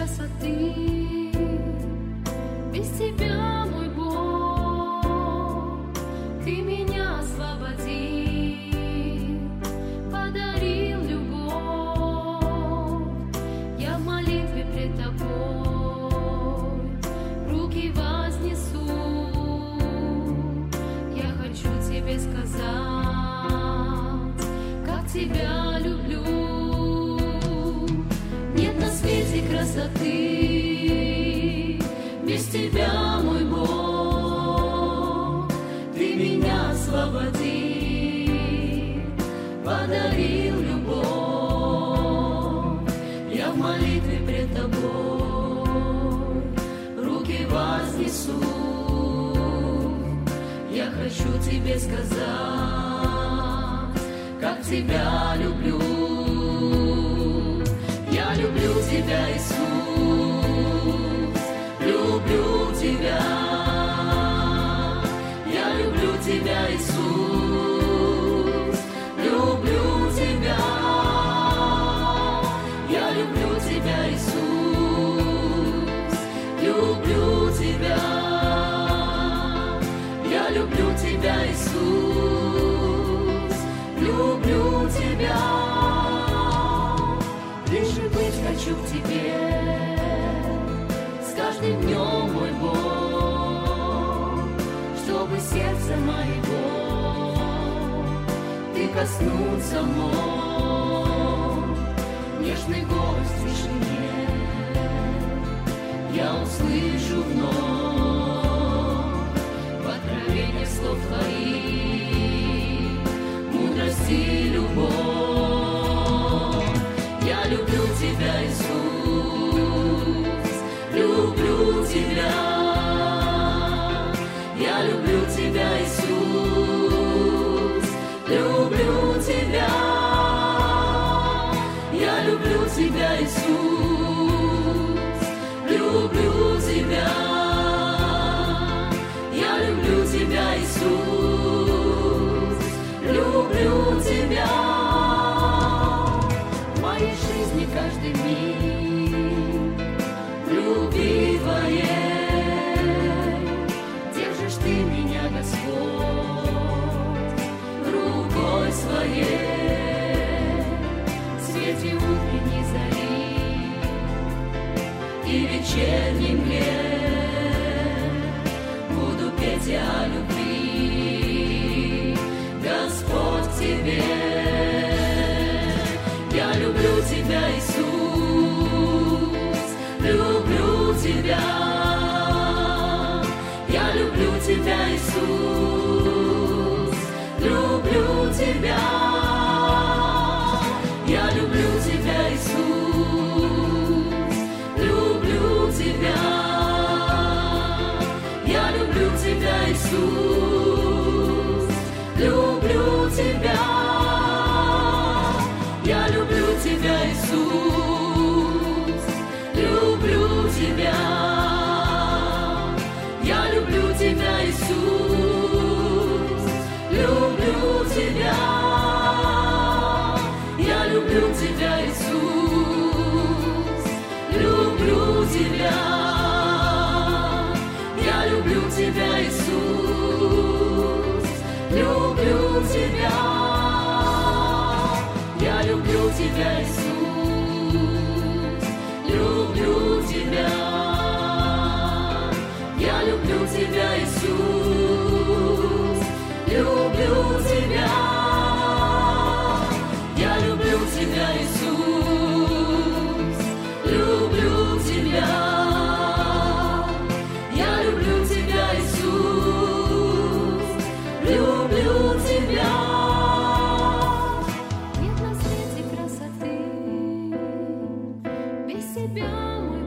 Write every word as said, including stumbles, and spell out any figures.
красоты. Без тебя, мой Бог, ты меня освободил, подарил любовь. Я в молитве пред тобой руки вознесу. Я хочу тебе сказать, как тебя люблю. Нет на свете красоты без тебя, мой Бог. Ты меня освободил, подарил любовь. Я в молитве пред тобой руки вознесу. Я хочу тебе сказать, как тебя люблю. Я люблю тебя, Иисус, люблю тебя. Я люблю тебя, Иисус, люблю тебя. Я люблю тебя, Иисус, люблю тебя. Я люблю тебя, Иисус, люблю тебя. Ближе быть хочу к тебе с каждым днем, мой Бог, чтобы сердце моего ты коснуться мог. Нежный голос в тишине я услышу вновь в откровении слов твоих, мудрость и любовь. Я люблю тебя, Иисус, люблю тебя. Я люблю тебя, Иисус, люблю тебя. Я люблю тебя, Иисус, люблю тебя. Я люблю тебя, Иисус, люблю тебя. Каждый миг в любви твоей держишь ты меня, Господь, рукой своей. В свете утренней зари и вечерней мгле буду петь я о любви, Господь, к тебе. Я люблю тебя, Иисус, люблю тебя. Я люблю тебя, Иисус, люблю тебя. Я люблю тебя, Иисус, люблю тебя. Я люблю тебя, Иисус, люблю тебя. Я люблю тебя, Иисус, люблю тебя. Я люблю тебя, Иисус, люблю тебя. Я люблю тебя, Иисус, люблю тебя. Я люблю тебя, Иисус, люблю тебя. Я люблю тебя, Иисус, люблю тебя. Я люблю тебя, Иисус, люблю тебя. Я люблю тебя, Иисус, люблю тебя. Я люблю тебя, Иисус, люблю тебя. Без тебя, мой